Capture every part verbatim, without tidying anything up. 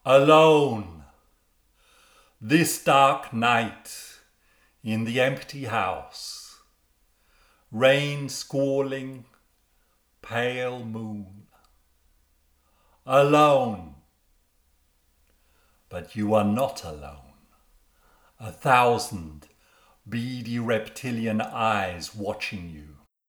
Alone, this dark night in the empty house, rain squalling, pale moon. Alone, but you are not alone. A thousand beady reptilian eyes watching you.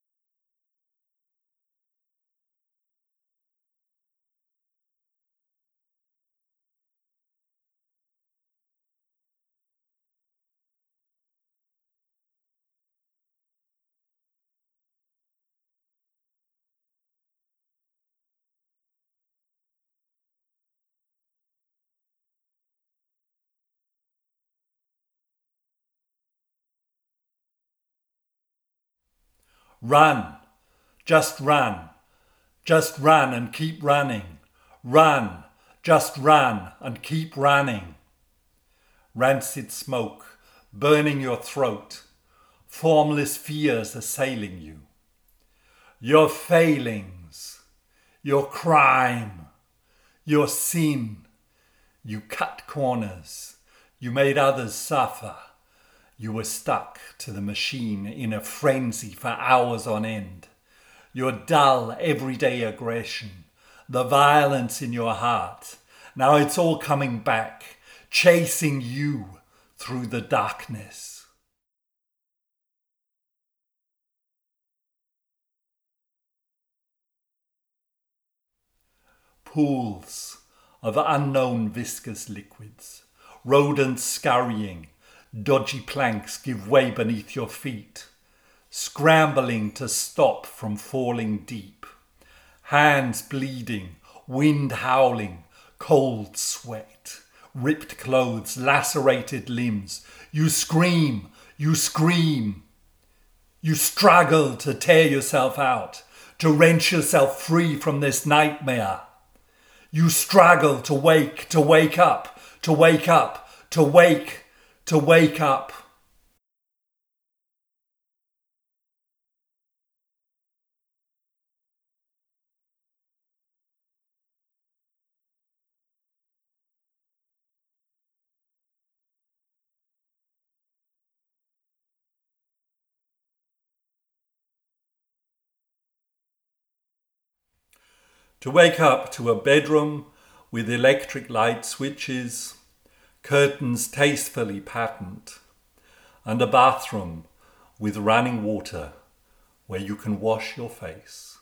Run, just run, just run and keep running. Run, just run and keep running. Rancid smoke burning your throat, formless fears assailing you. Your failings, your crime, your sin. You cut corners, you made others suffer. You were stuck to the machine in a frenzy for hours on end. Your dull, everyday aggression, the violence in your heart. Now it's all coming back, chasing you through the darkness. Pools of unknown viscous liquids, rodents scurrying, dodgy planks give way beneath your feet, scrambling to stop from falling deep. Hands bleeding, wind howling, cold sweat, ripped clothes, lacerated limbs. You scream, you scream. You struggle to tear yourself out, to wrench yourself free from this nightmare. You struggle to wake, to wake up, to wake up, to wake to wake up. To wake up to a bedroom with electric light switches, curtains tastefully patterned, and a bathroom with running water where you can wash your face.